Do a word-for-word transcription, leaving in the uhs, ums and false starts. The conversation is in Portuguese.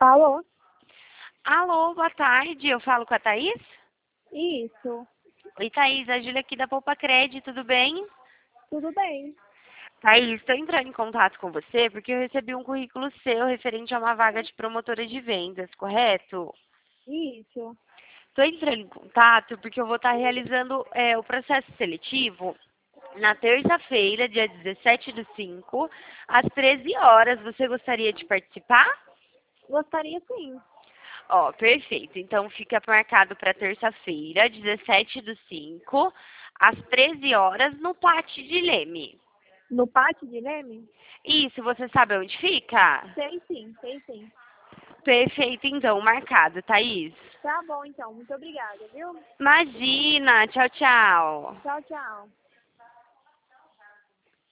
Alô? Alô, boa tarde. Eu falo com a Thaís? Isso. Oi, Thaís. A Júlia aqui da Poupa Cred, tudo bem? Tudo bem? Thaís, estou entrando em contato com você porque eu recebi um currículo seu referente a uma vaga de promotora de vendas, correto? Isso. Estou entrando em contato porque eu vou estar realizando é, o processo seletivo na terça-feira, dia dezessete do cinco, às treze horas. Você gostaria de participar? Gostaria sim. Ó, perfeito. Então fica marcado para terça-feira, dezessete do cinco, às treze horas, no Pátio de Leme. No Pátio de Leme? Isso, você sabe onde fica? Sei sim, sei sim. Perfeito, então, marcado, Thaís. Tá bom então, muito obrigada, viu? Imagina, tchau, tchau. Tchau, tchau.